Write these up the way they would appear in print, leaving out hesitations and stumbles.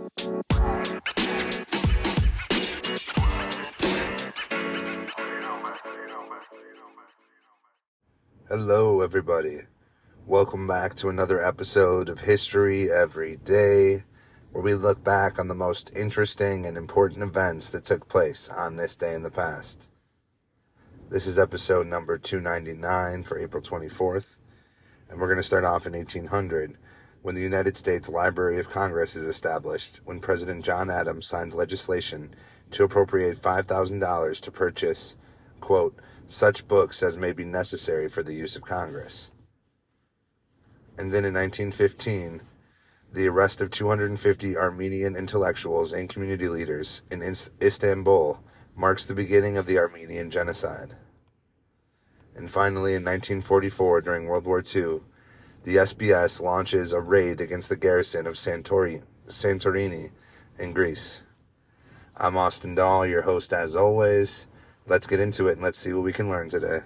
Hello, everybody. Welcome back to another episode of History Every Day, where we look back on the most interesting and important events that took place on this day in the past. This is episode number 299 for April 24th, and we're going to start off in 1800, when the United States Library of Congress is established, when President John Adams signs legislation to appropriate $5,000 to purchase, quote, such books as may be necessary for the use of Congress. And then in 1915, the arrest of 250 Armenian intellectuals and community leaders in Istanbul marks the beginning of the Armenian Genocide. And finally, in 1944, during World War II, the SBS launches a raid against the garrison of Santorini in Greece. I'm Austin Dahl, your host as always. Let's get into it and let's see what we can learn today.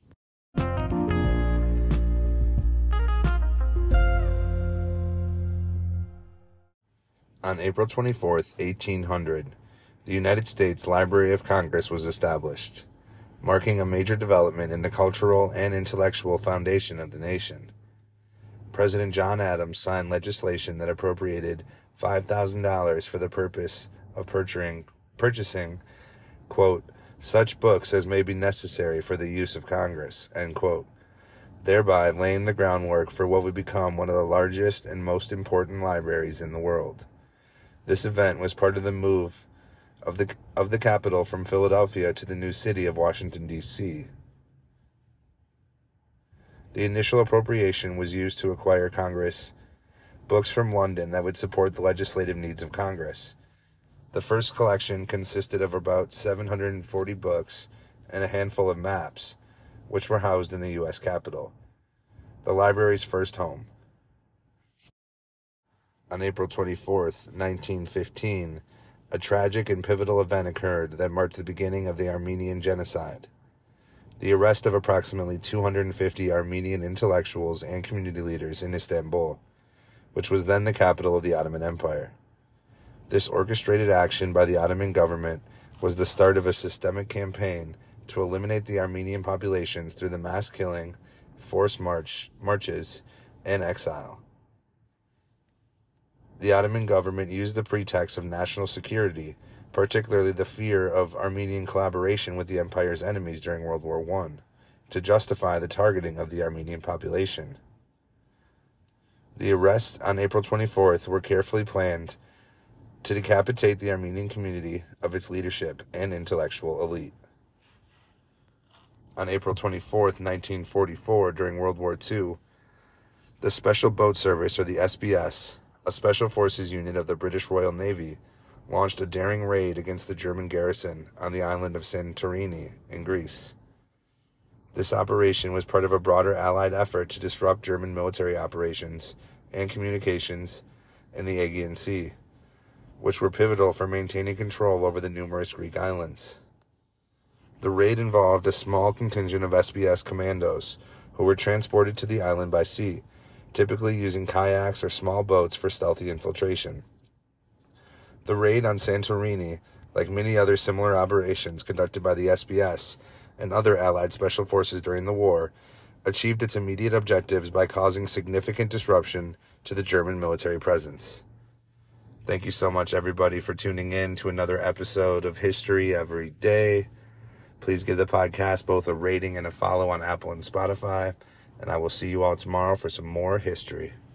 On April 24th, 1800, the United States Library of Congress was established, marking a major development in the cultural and intellectual foundation of the nation. President John Adams signed legislation that appropriated $5,000 for the purpose of purchasing, quote, such books as may be necessary for the use of Congress, end quote, thereby laying the groundwork for what would become one of the largest and most important libraries in the world. This event was part of the move of the capital from Philadelphia to the new city of Washington, D.C. The initial appropriation was used to acquire Congress books from London that would support the legislative needs of Congress. The first collection consisted of about 740 books and a handful of maps, which were housed in the U.S. Capitol, the library's first home. On April 24th, 1915, a tragic and pivotal event occurred that marked the beginning of the Armenian Genocide, the arrest of approximately 250 Armenian intellectuals and community leaders in Istanbul, which was then the capital of the Ottoman Empire. This orchestrated action by the Ottoman government was the start of a systemic campaign to eliminate the Armenian populations through the mass killing, forced marches, and exile. The Ottoman government used the pretext of national security, particularly the fear of Armenian collaboration with the empire's enemies during World War I, to justify the targeting of the Armenian population. The arrests on April 24th were carefully planned to decapitate the Armenian community of its leadership and intellectual elite. On April 24th, 1944, during World War II, the Special Boat Service, or the SBS, a special forces unit of the British Royal Navy, launched a daring raid against the German garrison on the island of Santorini in Greece. This operation was part of a broader Allied effort to disrupt German military operations and communications in the Aegean Sea, which were pivotal for maintaining control over the numerous Greek islands. The raid involved a small contingent of SBS commandos who were transported to the island by sea, typically using kayaks or small boats for stealthy infiltration. The raid on Santorini, like many other similar operations conducted by the SBS and other Allied special forces during the war, achieved its immediate objectives by causing significant disruption to the German military presence. Thank you so much, everybody, for tuning in to another episode of History Every Day. Please give the podcast both a rating and a follow on Apple and Spotify, and I will see you all tomorrow for some more history.